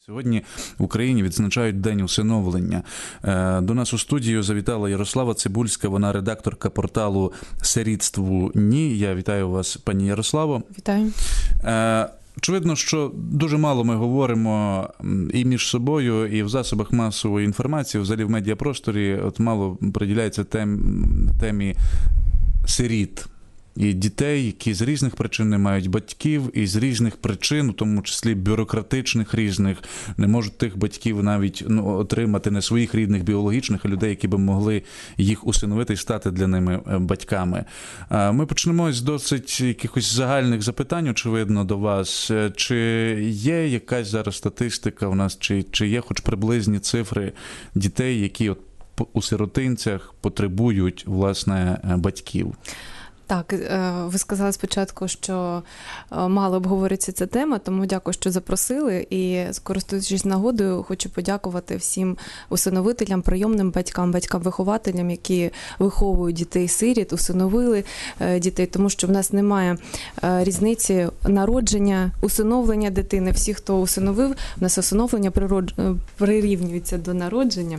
Сьогодні в Україні відзначають День усиновлення. До нас у студію завітала Ярослава Цибульська, вона редакторка порталу «Сирітству ні». Я вітаю вас, пані Ярославо. Вітаю. Очевидно, що дуже мало ми говоримо і між собою, і в засобах масової інформації, взагалі в медіапросторі, мало приділяється темі сиріт. І дітей, які з різних причин не мають батьків, і з різних причин, в тому числі бюрократичних різних, не можуть тих батьків навіть отримати не своїх рідних біологічних, а людей, які б могли їх усиновити і стати для ними батьками. Ми почнемо з досить якихось загальних запитань, очевидно, до вас. Чи є якась зараз статистика у нас, чи є хоч приблизні цифри дітей, які у сиротинцях потребують, власне, батьків? Так, ви сказали спочатку, що мало обговорюється ця тема, тому дякую, що запросили. І, скористуючись нагодою, хочу подякувати всім усиновителям, прийомним батькам, батькам-вихователям, які виховують дітей-сиріт, усиновили дітей, тому що в нас немає різниці народження, усиновлення дитини. Всі, хто усиновив, в нас усиновлення прирівнюється до народження.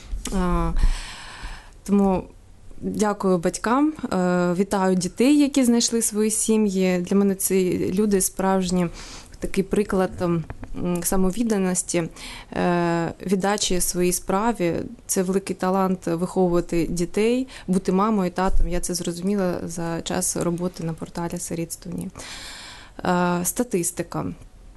Тому дякую батькам, вітаю дітей, які знайшли свої сім'ї. Для мене ці люди справжні, такий приклад самовідданості, віддачі своїй справі. Це великий талант виховувати дітей, бути мамою, татом. Я це зрозуміла за час роботи на порталі «Сирітству ні». Статистика.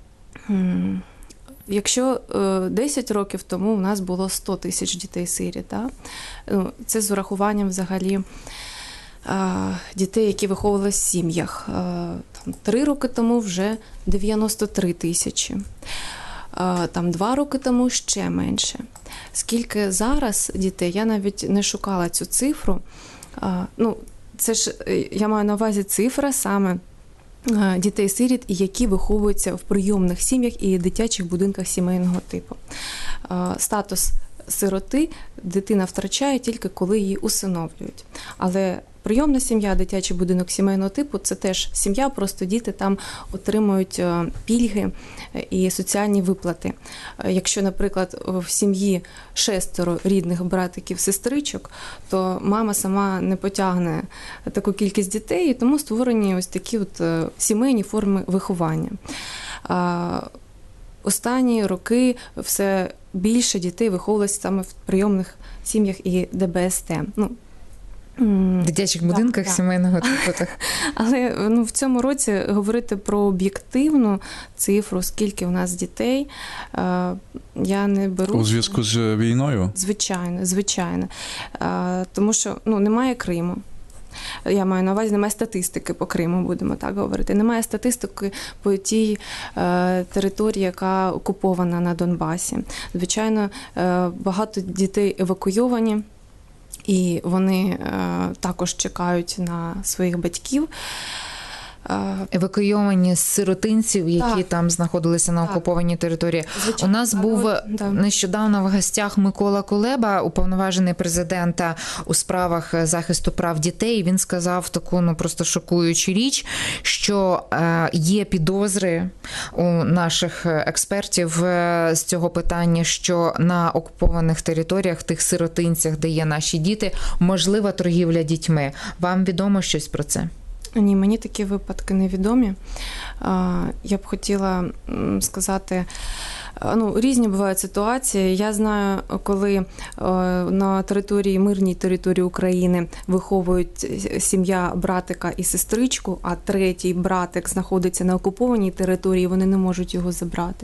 Якщо 10 років тому у нас було 100 тисяч дітей-сиріт, це з урахуванням взагалі дітей, які виховувалися в сім'ях. 3 роки тому вже 93 тисячі. 2 роки тому ще менше. Скільки зараз дітей, я навіть не шукала цю цифру. Це ж, я маю на увазі цифра саме дітей-сиріт, які виховуються в прийомних сім'ях і дитячих будинках сімейного типу. Статус сироти дитина втрачає тільки коли її усиновлюють. Але прийомна сім'я, дитячий будинок сімейного типу – це теж сім'я, просто діти там отримують пільги і соціальні виплати. Якщо, наприклад, в сім'ї 6 рідних братиків-сестричок, то мама сама не потягне таку кількість дітей, і тому створені ось такі сімейні форми виховання. Останні роки все більше дітей виховувалося саме в прийомних сім'ях і ДБСТ. Дитячих будинках сімейного типу. Але в цьому році говорити про об'єктивну цифру, скільки у нас дітей, я не беру. У зв'язку з війною? Звичайно. Тому що немає Криму. Я маю на увазі, немає статистики по Криму, будемо так говорити. Немає статистики по тій території, яка окупована на Донбасі. Звичайно, багато дітей евакуйовані, і вони також чекають на своїх батьків. Евакуйовані з сиротинців, які там знаходилися на окупованій території. Звичайно. У нас був нещодавно в гостях Микола Кулеба, уповноважений президента у справах захисту прав дітей. Він сказав таку просто шокуючу річ, що є підозри у наших експертів з цього питання, що на окупованих територіях, в тих сиротинцях, де є наші діти, можлива торгівля дітьми. Вам відомо щось про це? Ні, мені такі випадки невідомі. Я б хотіла сказати, різні бувають ситуації. Я знаю, коли на мирній території України виховують сім'я братика і сестричку, а третій братик знаходиться на окупованій території, вони не можуть його забрати.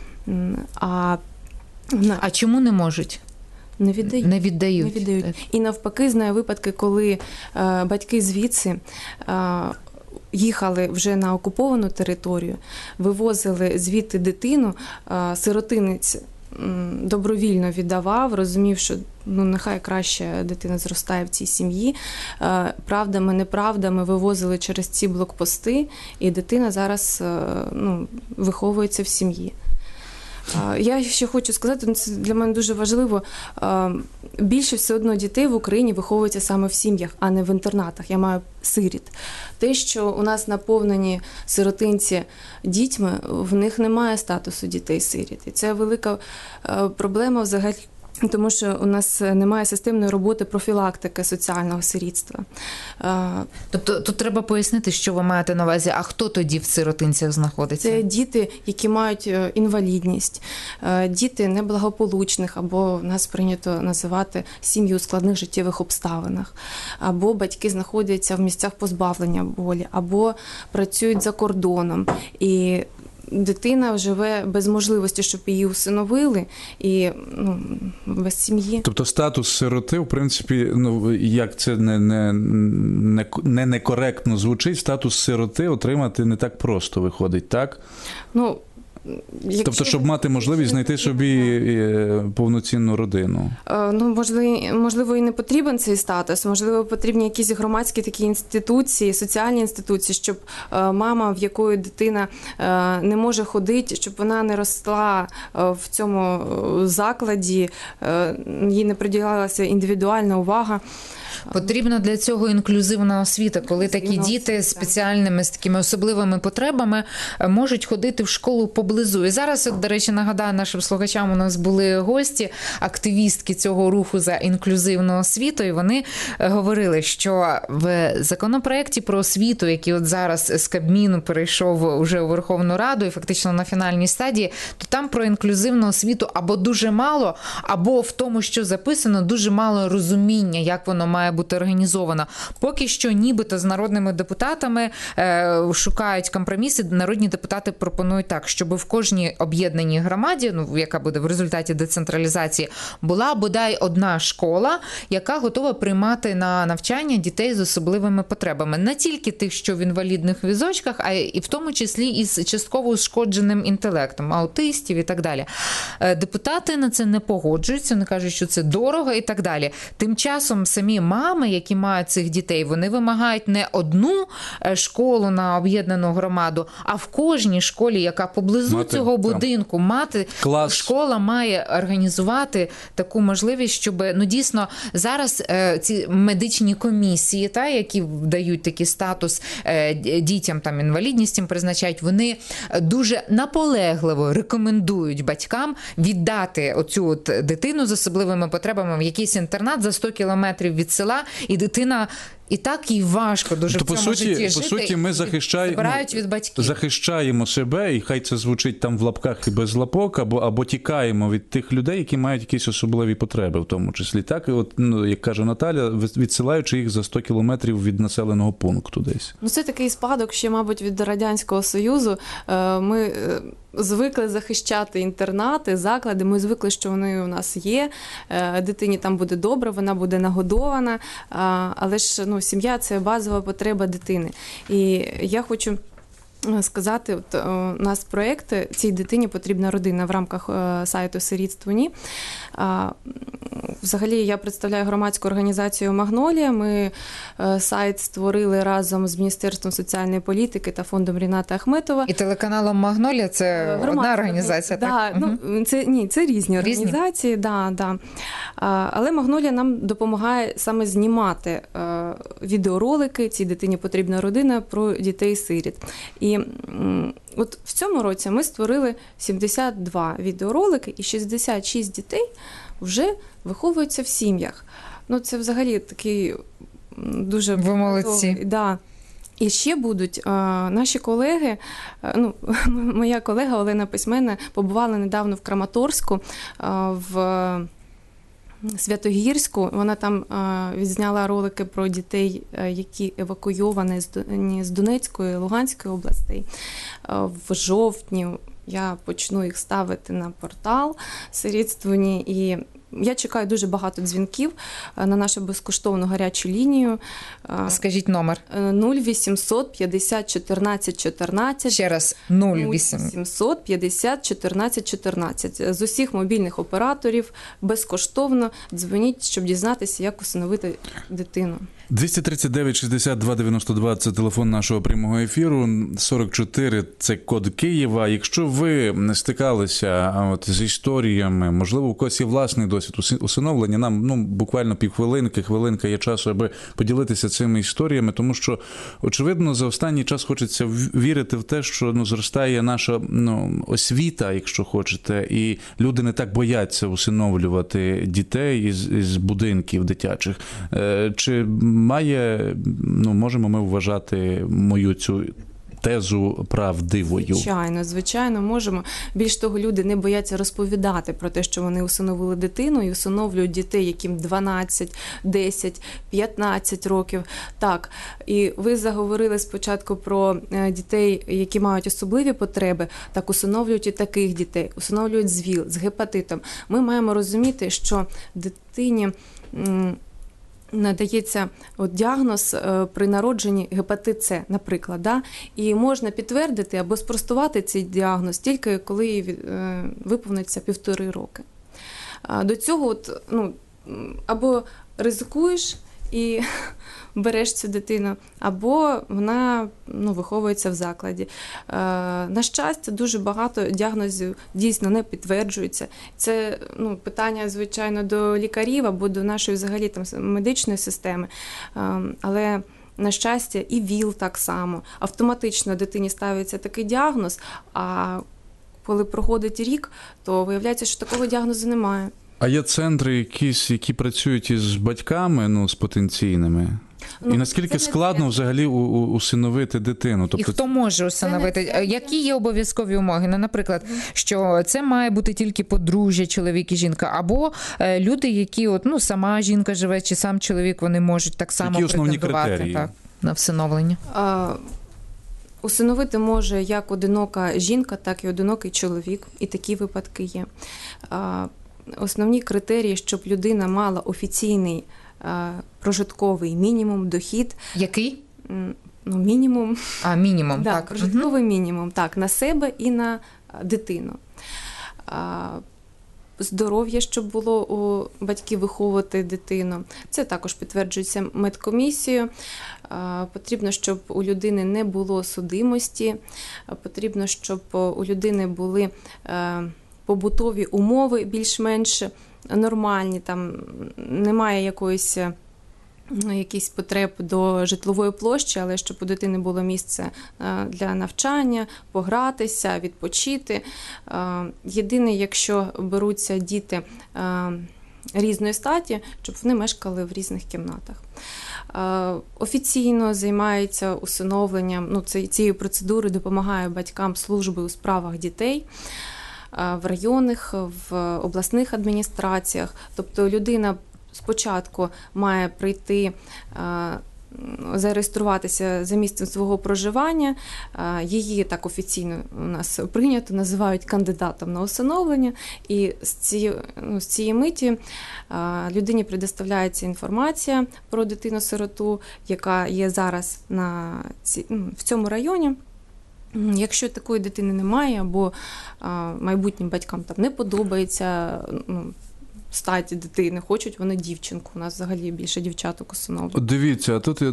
А чому не можуть? Не віддають. І навпаки, знаю випадки, коли батьки звідси їхали вже на окуповану територію, вивозили звідти дитину, сиротинець добровільно віддавав, розумів, що нехай краще дитина зростає в цій сім'ї. Правдами, неправдами вивозили через ці блокпости, і дитина зараз виховується в сім'ї. Я ще хочу сказати, це для мене дуже важливо, більше все одно дітей в Україні виховуються саме в сім'ях, а не в інтернатах. Я маю сиріт. Те, що у нас наповнені сиротинці дітьми, в них немає статусу дітей-сиріт. І це велика проблема взагалі. Тому що у нас немає системної роботи профілактики соціального сирітства. Тобто тут треба пояснити, що ви маєте на увазі, а хто тоді в сиротинцях знаходиться? Це діти, які мають інвалідність, діти неблагополучних, або в нас прийнято називати сім'ї у складних життєвих обставинах, або батьки знаходяться в місцях позбавлення волі, або працюють за кордоном. І дитина живе без можливості, щоб її усиновили, і без сім'ї. Тобто статус сироти, в принципі, як це не некоректно звучить, статус сироти отримати не так просто виходить, так? Тобто, щоб мати можливість знайти собі повноцінну родину. Можливо, і не потрібен цей статус, можливо, потрібні якісь громадські такі інституції, соціальні інституції, щоб мама, в якої дитина не може ходити, щоб вона не росла в цьому закладі, їй не приділялася індивідуальна увага. Потрібна для цього інклюзивна освіта, коли такі діти з спеціальними, з такими особливими потребами можуть ходити в школу поблизу. І зараз, до речі, нагадаю нашим слухачам, у нас були гості, активістки цього руху за інклюзивну освіту, і вони говорили, що в законопроекті про освіту, який от зараз з Кабміну перейшов уже у Верховну Раду і фактично на фінальній стадії, то там про інклюзивну освіту або дуже мало, або в тому, що записано, дуже мало розуміння, як воно має бути організовано. Поки що нібито з народними депутатами шукають компроміси. Народні депутати пропонують так, щоб в кожній об'єднаній громаді, яка буде в результаті децентралізації, була бодай одна школа, яка готова приймати на навчання дітей з особливими потребами. Не тільки тих, що в інвалідних візочках, а і в тому числі із частково ушкодженим інтелектом, аутистів і так далі. Депутати на це не погоджуються, вони кажуть, що це дорого і так далі. Тим часом самі мами, які мають цих дітей, вони вимагають не одну школу на об'єднану громаду, а в кожній школі, яка поблизу цього будинку, школа має організувати таку можливість, щоб, дійсно, зараз ці медичні комісії, які дають такий статус дітям, інвалідність їм призначають, вони дуже наполегливо рекомендують батькам віддати оцю дитину з особливими потребами в якийсь інтернат за 100 кілометрів від села, і дитина і так їй важко дуже в цьому житті жити. По суті, ми забирають від батьків. Захищаємо себе, і хай це звучить там в лапках і без лапок, або тікаємо від тих людей, які мають якісь особливі потреби, в тому числі. Так, і от, як каже Наталя, відсилаючи їх за 100 кілометрів від населеного пункту десь. Це такий спадок ще, мабуть, від Радянського Союзу. Ми звикли захищати інтернати, заклади, ми звикли, що вони у нас є, дитині там буде добре, вона буде нагодована, але ж сім'я – це базова потреба дитини. І я хочу сказати, у нас проєкт «Цій дитині потрібна родина» в рамках сайту «Сирітство.ні». Взагалі, я представляю громадську організацію «Магнолія». Ми сайт створили разом з Міністерством соціальної політики та фондом Ріната Ахметова. І телеканалом «Магнолія» – це одна організація, так? Це різні організації, да. Але «Магнолія» нам допомагає саме знімати відеоролики «Цій дитині потрібна родина» про дітей-сиріт. І от в цьому році ми створили 72 відеоролики, і 66 дітей вже виховуються в сім'ях. Це взагалі такий дуже... Ви молодці. Да. І ще будуть наші колеги, моя колега Олена Письменна побувала недавно в Краматорську, в Святогірську. Вона там відзняла ролики про дітей, які евакуйовані з Донецької, Луганської областей. В жовтні я почну їх ставити на портал «Сирітство.ні», і я чекаю дуже багато дзвінків на нашу безкоштовну гарячу лінію. Скажіть номер. 0800 50 14 14. Ще раз, 0800 50 14 14. З усіх мобільних операторів безкоштовно дзвоніть, щоб дізнатися, як усиновити дитину. 239-62-92 – це телефон нашого прямого ефіру, 44 – це код Києва. Якщо ви не стикалися з історіями, можливо, у когось є власний досвід усиновлення, нам буквально хвилинка є часу, аби поділитися цими історіями, тому що, очевидно, за останній час хочеться вірити в те, що зростає наша освіта, якщо хочете, і люди не так бояться усиновлювати дітей із будинків дитячих. Чи можемо ми вважати мою цю тезу правдивою? Звичайно, можемо. Більш того, люди не бояться розповідати про те, що вони усиновили дитину і усиновлюють дітей, яким 12, 10, 15 років. Так, і ви заговорили спочатку про дітей, які мають особливі потреби, так усиновлюють і таких дітей, усиновлюють з ВІЛ, з гепатитом. Ми маємо розуміти, що дитині надається діагноз при народженні гепатит С, наприклад, і можна підтвердити або спростувати цей діагноз тільки коли їй виповниться 1,5 роки. До цього або ризикуєш і береш цю дитину, або вона виховується в закладі. На щастя, дуже багато діагнозів дійсно не підтверджуються. Це питання, звичайно, до лікарів або до нашої взагалі медичної системи. Але, на щастя, і ВІЛ так само. Автоматично дитині ставиться такий діагноз, а коли проходить рік, то виявляється, що такого діагнозу немає. А є центри якісь, які працюють із батьками, з потенційними? І наскільки складно взагалі усиновити дитину? І хто може усиновити? Які є обов'язкові умови? Наприклад, що це має бути тільки подружжя, чоловік і жінка, або люди, які сама жінка живе, чи сам чоловік, вони можуть так само претендувати на всиновлення? Усиновити може як одинока жінка, так і одинокий чоловік. І такі випадки є. Основні критерії, щоб людина мала офіційний прожитковий мінімум, дохід. Який? Мінімум. Мінімум, так. Прожитковий мінімум, так, на себе і на дитину. Здоров'я, щоб було у батьків виховувати дитину. Це також підтверджується медкомісією. Потрібно, щоб у людини не було судимості. Потрібно, щоб у людини були побутові умови більш-менш нормальні, там немає якихось потреб до житлової площі, але щоб у дитини було місце для навчання, погратися, відпочити. Єдине, якщо беруться діти різної статі, щоб вони мешкали в різних кімнатах. Офіційно займається усиновленням, цією процедурою допомагає батькам служби у справах дітей в районних, в обласних адміністраціях. Тобто людина спочатку має прийти, зареєструватися за місцем свого проживання. Її так офіційно у нас прийнято, називають кандидатом на усиновлення. І з цієї миті людині предоставляється інформація про дитину-сироту, яка є зараз в цьому районі. Якщо такої дитини немає, або майбутнім батькам не подобається статі дитини, хочуть вони дівчинку. У нас взагалі більше дівчаток усиновлюють. Дивіться, а тут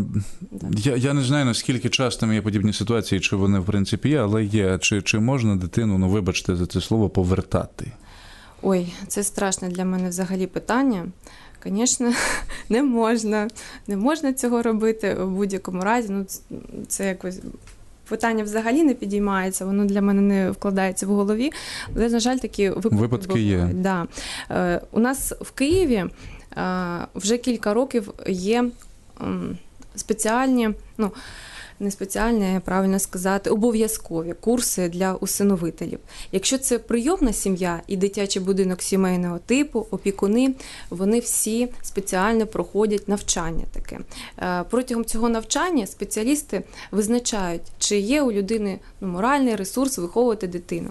я не знаю, наскільки часто є подібні ситуації, чи вони в принципі є, але є. Чи можна дитину, вибачте за це слово, повертати? Ой, це страшне для мене взагалі питання. Звісно, не можна. Не можна цього робити в будь-якому разі. Це якось питання взагалі не підіймається, воно для мене не вкладається в голові. Але, на жаль, такі випадки є. Да. У нас в Києві вже кілька років є спеціальні, не спеціальні, правильно сказати, обов'язкові курси для усиновителів. Якщо це прийомна сім'я і дитячий будинок сімейного типу, опікуни, вони всі спеціально проходять навчання таке. Протягом цього навчання спеціалісти визначають, чи є у людини моральний ресурс виховувати дитину.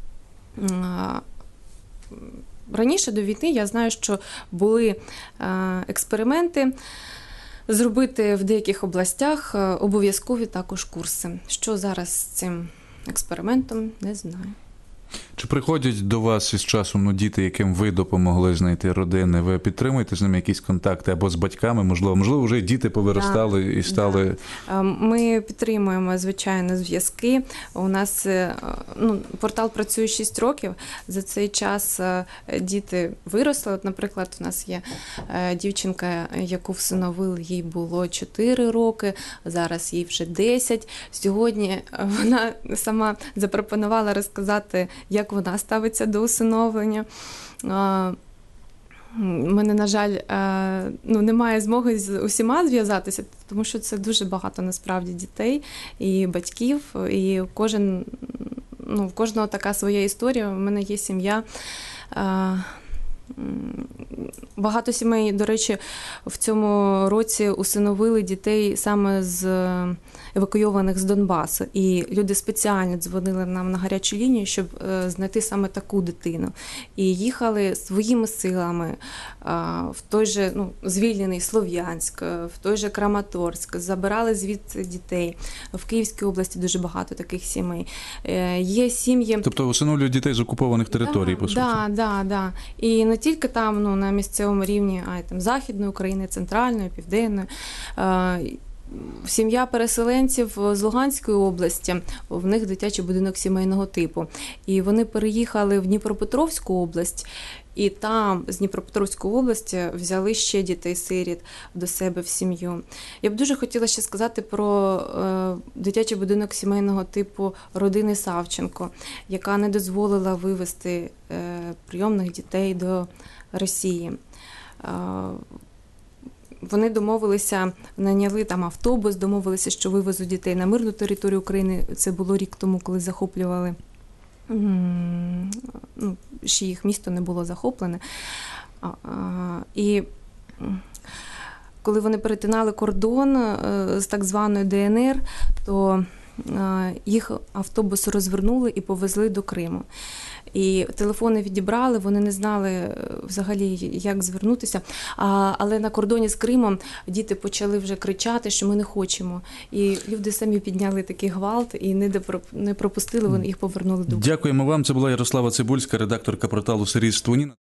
Раніше до війни я знаю, що були експерименти зробити в деяких областях обов'язкові також курси. Що зараз з цим експериментом, не знаю. Чи приходять до вас із часом діти, яким ви допомогли знайти родини? Ви підтримуєте з ними якісь контакти або з батьками, можливо, вже діти повиростали і стали... Ми підтримуємо, звичайно, зв'язки. У нас портал працює 6 років. За цей час діти виросли. От, наприклад, у нас є дівчинка, яку всиновили, їй було 4 роки, зараз їй вже 10. Сьогодні вона сама запропонувала розказати, як вона ставиться до усиновлення. У мене, на жаль, немає змоги з усіма зв'язатися, тому що це дуже багато насправді дітей і батьків, і в кожного така своя історія. У мене є сім'я. Багато сімей, до речі, в цьому році усиновили дітей саме з евакуйованих з Донбасу. І люди спеціально дзвонили нам на гарячу лінію, щоб знайти саме таку дитину. І їхали своїми силами в той же звільнений Слов'янськ, в той же Краматорськ, забирали звідси дітей. В Київській області дуже багато таких сімей. Є сім'ї... Тобто усиновлюють дітей з окупованих територій, по суті? Так. І не тільки там, на місцевому рівні, а й там Західної України, Центральної, Південної. Сім'я переселенців з Луганської області, в них дитячий будинок сімейного типу. І вони переїхали в Дніпропетровську область, і там з Дніпропетровської області взяли ще дітей-сиріт до себе в сім'ю. Я б дуже хотіла ще сказати про дитячий будинок сімейного типу родини Савченко, яка не дозволила вивезти прийомних дітей до Росії. Вони домовилися, наняли там автобус, домовилися, що вивезуть дітей на мирну територію України. Це було рік тому, коли захоплювали, ще їх місто не було захоплене. І коли вони перетинали кордон з так званою ДНР, то їх автобус розвернули і повезли до Криму. І телефони відібрали, вони не знали взагалі, як звернутися. Але на кордоні з Кримом діти почали вже кричати, що ми не хочемо. І люди самі підняли такий гвалт і не пропустили, вони їх повернули до Криму. Дякуємо вам. Це була Ярослава Цибульська, редакторка порталу «Сирітство».